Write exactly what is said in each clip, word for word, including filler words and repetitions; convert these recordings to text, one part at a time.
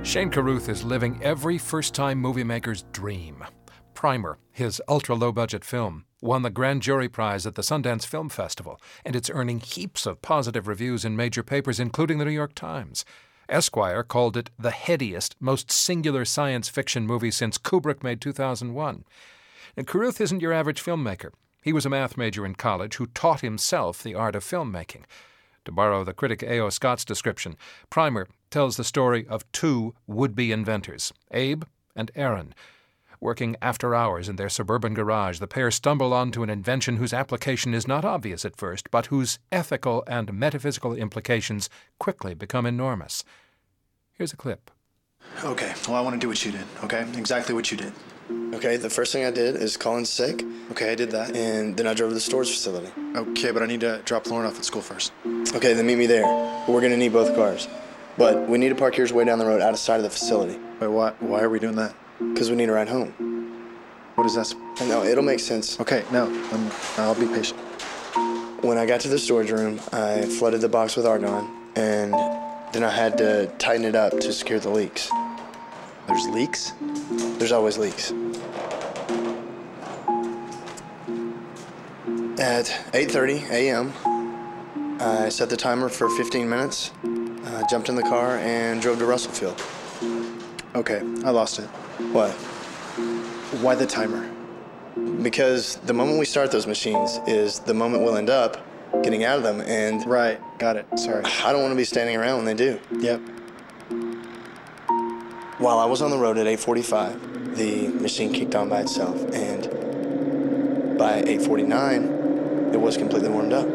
Shane Carruth is living every first-time movie maker's dream. Primer, his ultra-low-budget film, won the Grand Jury Prize at the Sundance Film Festival, and it's earning heaps of positive reviews in major papers, including the New York Times. Esquire called it the headiest, most singular science fiction movie since Kubrick made two thousand one. And Carruth isn't your average filmmaker. He was a math major in college who taught himself the art of filmmaking. To borrow the critic A O Scott's description, Primer tells the story of two would-be inventors, Abe and Aaron. Working after hours in their suburban garage, the pair stumble onto an invention whose application is not obvious at first, but whose ethical and metaphysical implications quickly become enormous. Here's a clip. Okay, well, I want to do what you did, okay? Exactly what you did. Okay, the first thing I did is call in sick. Okay, I did that. And then I drove to the storage facility. Okay, but I need to drop Lauren off at school first. Okay, then meet me there. We're gonna need both cars. But we need to park yours way down the road out of sight of the facility. Wait, why, why are we doing that? Because we need a ride home. What is that? No, it'll make sense. Okay, no, I'm, I'll be patient. When I got to the storage room, I flooded the box with argon, and then I had to tighten it up to secure the leaks. There's leaks? There's always leaks. At eight thirty a.m., I set the timer for fifteen minutes, uh, jumped in the car, and drove to Russell Field. Okay, I lost it. What? Why the timer? Because the moment we start those machines is the moment we'll end up getting out of them, and... Right, got it, sorry. I don't want to be standing around when they do. Yep. While I was on the road at eight forty-five, the machine kicked on by itself, and by eight forty-nine, it was completely warmed up.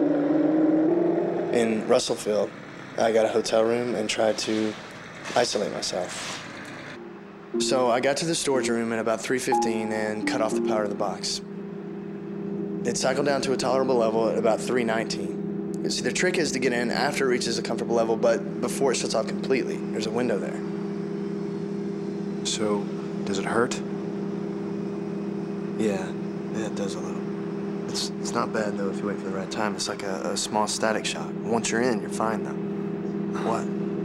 In Russell Field, I got a hotel room and tried to isolate myself. So I got to the storage room at about three fifteen and cut off the power to the box. It cycled down to a tolerable level at about three nineteen. See, the trick is to get in after it reaches a comfortable level, but before it shuts off completely. There's a window there. So, does it hurt? Yeah, yeah, it does a little. It's it's not bad, though, if you wait for the right time. It's like a, a small static shock. Once you're in, you're fine, though. What?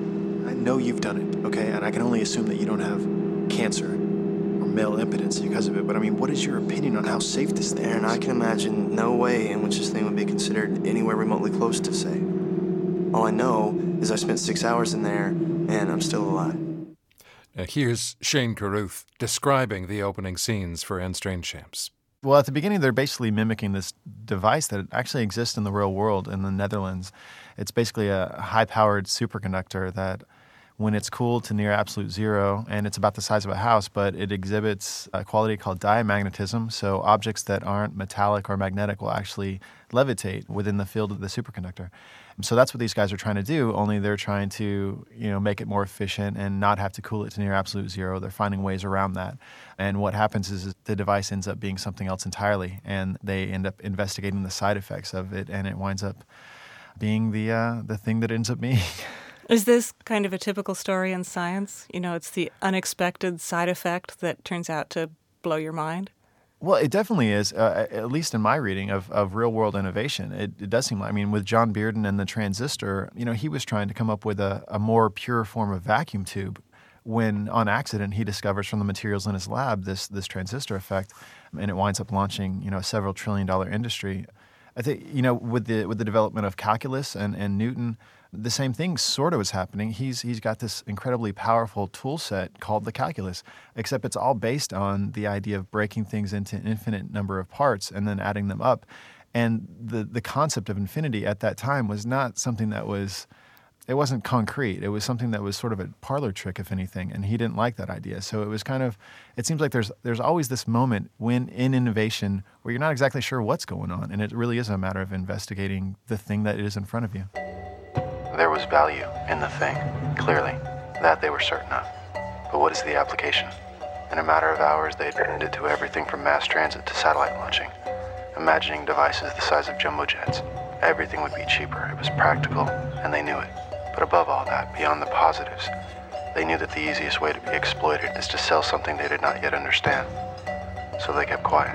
I know you've done it, okay? And I can only assume that you don't have cancer or male impotence because of it. But, I mean, what is your opinion on how safe this thing Aaron, is? I can imagine no way in which this thing would be considered anywhere remotely close to safe. All I know is I spent six hours in there, and I'm still alive. Now here's Shane Carruth describing the opening scenes for N. Strange Champs. Well, at the beginning, they're basically mimicking this device that actually exists in the real world in the Netherlands. It's basically a high-powered superconductor that, when it's cooled to near absolute zero, and it's about the size of a house, but it exhibits a quality called diamagnetism, so objects that aren't metallic or magnetic will actually levitate within the field of the superconductor. So that's what these guys are trying to do, only they're trying to, you know, make it more efficient and not have to cool it to near absolute zero. They're finding ways around that. And what happens is the device ends up being something else entirely, and they end up investigating the side effects of it, and it winds up being the uh, the thing that ends up being. Is this kind of a typical story in science? You know, it's the unexpected side effect that turns out to blow your mind? Well, it definitely is, uh, at least in my reading of, of real-world innovation. It, it does seem like, I mean, with John Bearden and the transistor, you know, he was trying to come up with a, a more pure form of vacuum tube when, on accident, he discovers from the materials in his lab this this transistor effect, and it winds up launching, you know, a several trillion-dollar industry. I think, you know, with the with the development of calculus and, and Newton, the same thing sort of was happening. He's he's got this incredibly powerful tool set called the calculus, except it's all based on the idea of breaking things into an infinite number of parts and then adding them up. And the the concept of infinity at that time was not something that was, it wasn't concrete. It was something that was sort of a parlor trick, if anything, and he didn't like that idea. So it was kind of, it seems like there's there's always this moment when in innovation where you're not exactly sure what's going on, and it really is a matter of investigating the thing that is in front of you. There was value in the thing, clearly. That they were certain of. But what is the application? In a matter of hours, they'd turned it to everything from mass transit to satellite launching. Imagining devices the size of jumbo jets. Everything would be cheaper. It was practical, and they knew it. But above all that, beyond the positives, they knew that the easiest way to be exploited is to sell something they did not yet understand. So they kept quiet.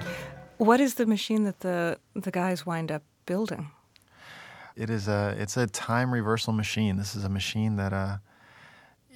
What is the machine that the, the guys wind up building? It is a it's a time reversal machine. This is a machine that uh,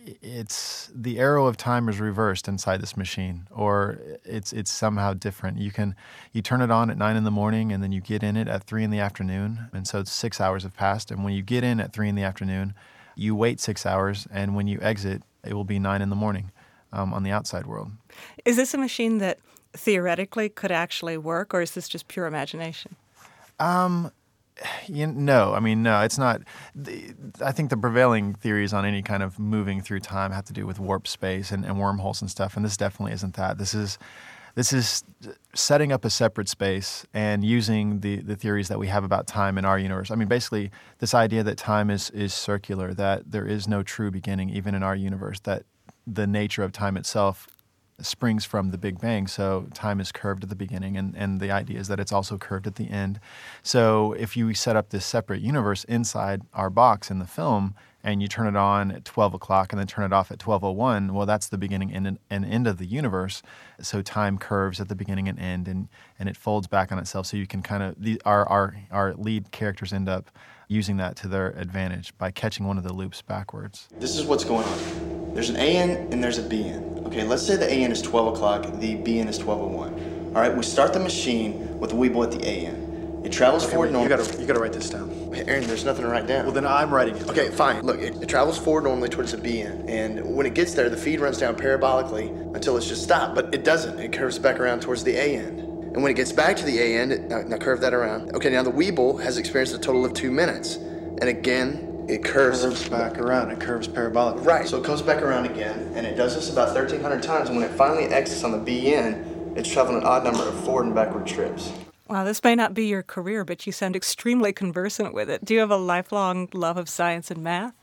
it's the arrow of time is reversed inside this machine, or it's it's somehow different. You can you turn it on at nine in the morning, and then you get in it at three in the afternoon, and so it's six hours have passed. And when you get in at three in the afternoon, you wait six hours, and when you exit, it will be nine in the morning um, on the outside world. Is this a machine that theoretically could actually work, or is this just pure imagination? Um. You, no, I mean, no, it's not. The, I think the prevailing theories on any kind of moving through time have to do with warp space and, and wormholes and stuff, and this definitely isn't that. This is this is setting up a separate space and using the, the theories that we have about time in our universe. I mean, basically, this idea that time is, is circular, that there is no true beginning, even in our universe, that the nature of time itself springs from the Big Bang, so time is curved at the beginning, and, and the idea is that it's also curved at the end. So if you set up this separate universe inside our box in the film, and you turn it on at twelve o'clock and then turn it off at twelve oh one, well, that's the beginning and, and end of the universe. So time curves at the beginning and end, and, and it folds back on itself. So you can kind of, the, our, our, our lead characters end up using that to their advantage by catching one of the loops backwards. This is what's going on. There's an A N and there's a B N. Okay, let's say the A N is twelve o'clock, the B N is twelve oh one. All right, we start the machine with the Weeble at the A N. It travels Okay, forward wait, you normally. gotta, you gotta write this down. Hey, Aaron, there's nothing to write down. Well, then I'm writing it. Okay, fine. Look, it, it travels forward normally towards the B N, and when it gets there, the feed runs down parabolically until it's just stopped, but it doesn't. It curves back around towards the A N. And when it gets back to the A N, it, now, now curve that around. Okay, now the Weeble has experienced a total of two minutes. And again, it curves. Curves back around. It curves parabolically. Right, so it comes back around again, and it does this about thirteen hundred times, and when it finally exits on the B N, it's traveling an odd number of forward and backward trips. Wow, this may not be your career, but you sound extremely conversant with it. Do you have a lifelong love of science and math?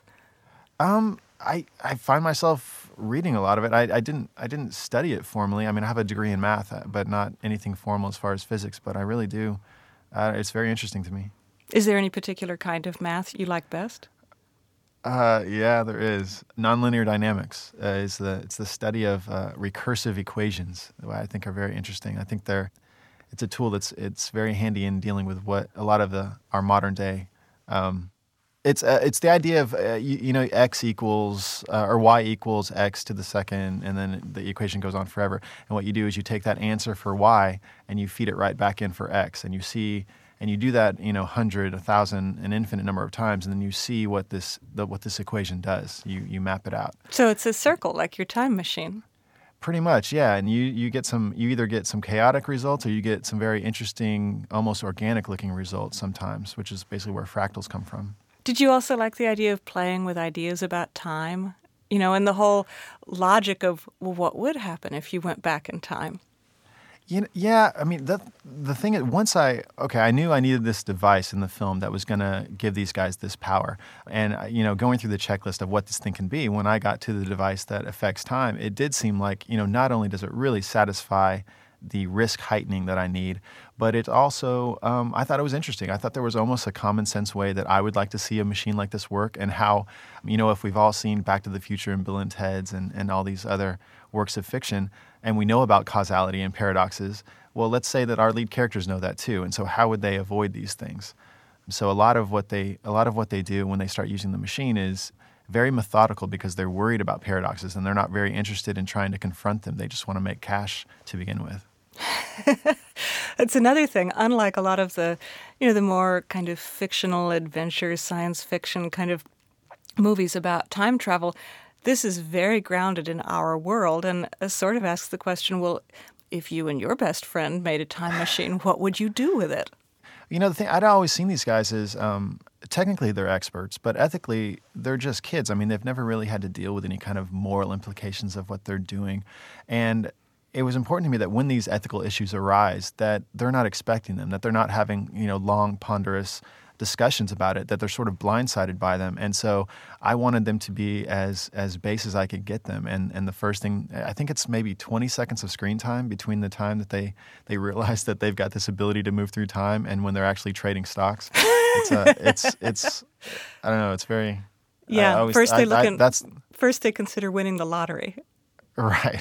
Um, I, I find myself reading a lot of it. I, I didn't I didn't study it formally. I mean, I have a degree in math, but not anything formal as far as physics. But I really do. Uh, it's very interesting to me. Is there any particular kind of math you like best? Uh, yeah, there is. Nonlinear dynamics uh, is the it's the study of uh, recursive equations, that I think are very interesting. I think they're it's a tool that's it's very handy in dealing with what a lot of the our modern day. Um, it's uh, it's the idea of uh, you, you know x equals uh, or y equals x to the second, and then the equation goes on forever. And what you do is you take that answer for y and you feed it right back in for x, and you see. And you do that, you know, hundred, a thousand, an infinite number of times, and then you see what this the, what this equation does. You you map it out. So it's a circle, like your time machine. Pretty much, yeah. And you, you get some you either get some chaotic results or you get some very interesting, almost organic looking results sometimes, which is basically where fractals come from. Did you also like the idea of playing with ideas about time? You know, and the whole logic of, well, what would happen if you went back in time? You know, yeah, I mean, the, the thing is, once I, okay, I knew I needed this device in the film that was going to give these guys this power. And, you know, going through the checklist of what this thing can be, when I got to the device that affects time, it did seem like, you know, not only does it really satisfy the risk heightening that I need, but it also, um, I thought it was interesting. I thought there was almost a common sense way that I would like to see a machine like this work, and how, you know, if we've all seen Back to the Future and Bill and Ted's and, and all these other works of fiction, and we know about causality and paradoxes, well, let's say that our lead characters know that too, and so how would they avoid these things? So a lot of what they, a lot of what they do when they start using the machine is very methodical, because they're worried about paradoxes and they're not very interested in trying to confront them. They just want to make cash to begin with. It's another thing. Unlike a lot of the, you know, the more kind of fictional adventure, science fiction kind of movies about time travel, this is very grounded in our world, and uh, sort of asks the question, well, if you and your best friend made a time machine, what would you do with it? You know, the thing I'd always seen these guys as um, technically they're experts, but ethically they're just kids. I mean, they've never really had to deal with any kind of moral implications of what they're doing. And it was important to me that when these ethical issues arise, that they're not expecting them, that they're not having, you know, long, ponderous discussions about it, that they're sort of blindsided by them. And so I wanted them to be as as base as I could get them. And and the first thing, I think it's maybe twenty seconds of screen time between the time that they, they realize that they've got this ability to move through time and when they're actually trading stocks. It's, uh, it's, it's I don't know, it's very... Yeah, always, first they I, look I, in, that's first they consider winning the lottery. Right.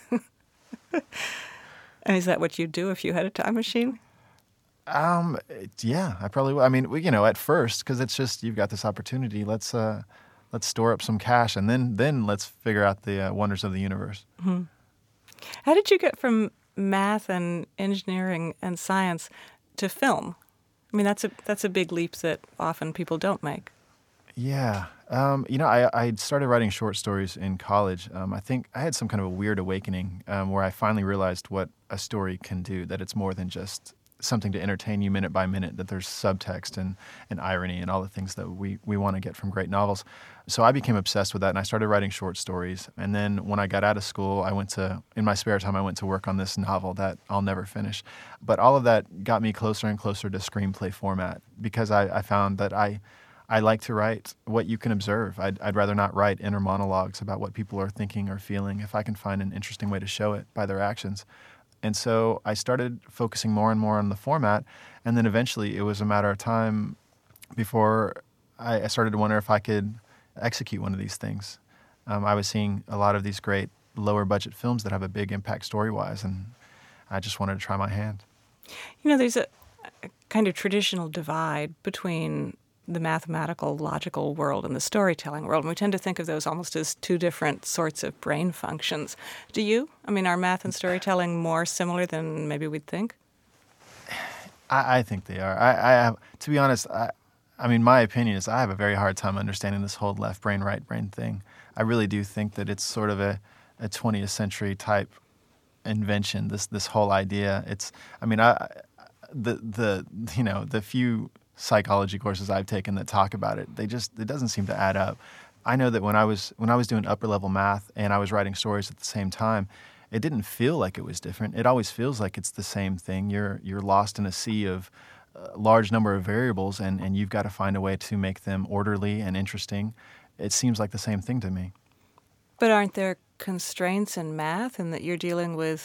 And is that what you'd do if you had a time machine? Um, it- yeah, I probably would. I mean, we- you know, at first, because it's just, you've got this opportunity, let's, uh, let's store up some cash, and then then let's figure out the uh, wonders of the universe. Mm-hmm. How did you get from math and engineering and science to film? I mean, that's a that's a big leap that often people don't make. Yeah. Um, you know, I, I started writing short stories in college. Um, I think I had some kind of a weird awakening um, where I finally realized what a story can do, that it's more than just something to entertain you minute by minute, that there's subtext and, and irony and all the things that we, we want to get from great novels. So I became obsessed with that, and I started writing short stories. And then when I got out of school, I went to, in my spare time, I went to work on this novel that I'll never finish. But all of that got me closer and closer to screenplay format, because I, I found that I... I like to write what you can observe. I'd, I'd rather not write inner monologues about what people are thinking or feeling if I can find an interesting way to show it by their actions. And so I started focusing more and more on the format, and then eventually it was a matter of time before I, I started to wonder if I could execute one of these things. Um, I was seeing a lot of these great lower budget films that have a big impact story-wise, and I just wanted to try my hand. You know, there's a, a kind of traditional divide between the mathematical, logical world and the storytelling world. And we tend to think of those almost as two different sorts of brain functions. Do you? I mean, are math and storytelling more similar than maybe we'd think? I, I think they are. I, I have, to be honest, I, I mean, my opinion is I have a very hard time understanding this whole left brain, right brain thing. I really do think that it's sort of a, a twentieth century type invention, this this whole idea. It's, I mean, I the the you know, the few psychology courses I've taken that talk about it, they just, it doesn't seem to add up. I know that when I was when I was doing upper level math and I was writing stories at the same time, it didn't feel like it was different. It always feels like it's the same thing. You're you're lost in a sea of a large number of variables, and, and you've got to find a way to make them orderly and interesting. It seems like the same thing to me. But aren't there constraints in math in that you're dealing with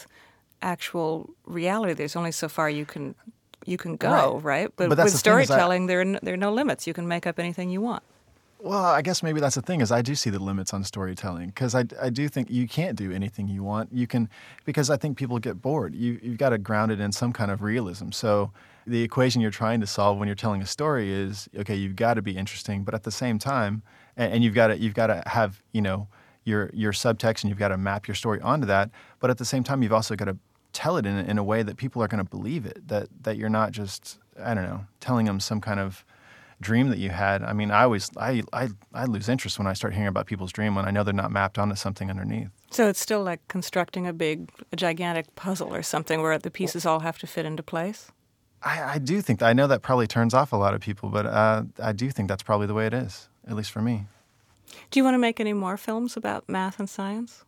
actual reality? There's only so far you can you can go, right? right? But, but with the storytelling, I, there, are no, there are no limits. You can make up anything you want. Well, I guess maybe that's the thing, is I do see the limits on storytelling, because I, I do think you can't do anything you want. You can, because I think people get bored. You, you've got to ground it in some kind of realism. So the equation you're trying to solve when you're telling a story is, okay, you've got to be interesting, but at the same time, and, and you've got to you've got to have, you know, your your subtext, and you've got to map your story onto that. But at the same time, you've also got to tell it in, in a way that people are going to believe it, that that you're not just, I don't know, telling them some kind of dream that you had. I mean, I always, I, I, I lose interest when I start hearing about people's dream when I know they're not mapped onto something underneath. So it's still like constructing a big, a gigantic puzzle or something where the pieces all have to fit into place? I, I do think that. I know that probably turns off a lot of people, but uh, I do think that's probably the way it is, at least for me. Do you want to make any more films about math and science?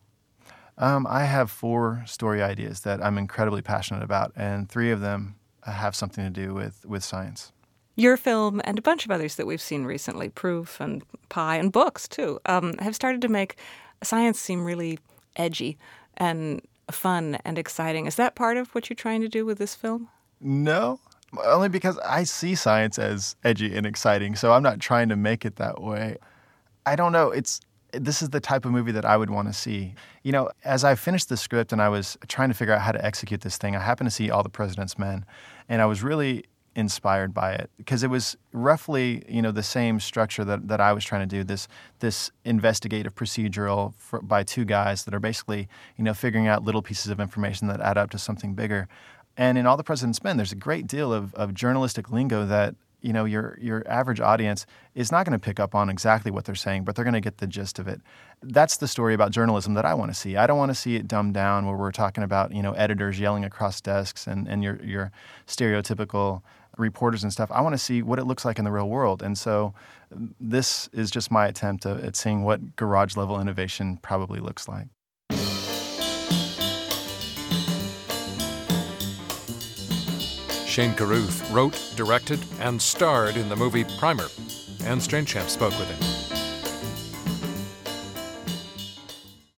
Um, I have four story ideas that I'm incredibly passionate about, and three of them have something to do with, with science. Your film and a bunch of others that we've seen recently, Proof and Pi, and books too, um, have started to make science seem really edgy and fun and exciting. Is that part of what you're trying to do with this film? No, only because I see science as edgy and exciting, so I'm not trying to make it that way. I don't know. It's this is the type of movie that I would want to see. You know, as I finished the script and I was trying to figure out how to execute this thing, I happened to see All the President's Men, and I was really inspired by it because it was roughly, you know, the same structure that, that I was trying to do, this this investigative procedural for, by two guys that are basically, you know, figuring out little pieces of information that add up to something bigger. And in All the President's Men, there's a great deal of, of journalistic lingo that, you know, your your average audience is not going to pick up on exactly what they're saying, but they're going to get the gist of it. That's the story about journalism that I want to see. I don't want to see it dumbed down where we're talking about, you know, editors yelling across desks and, and your your stereotypical reporters and stuff. I want to see what it looks like in the real world. And so this is just my attempt at, at seeing what garage level innovation probably looks like. Shane Carruth wrote, directed, and starred in the movie Primer. Anne Strainchamp spoke with him.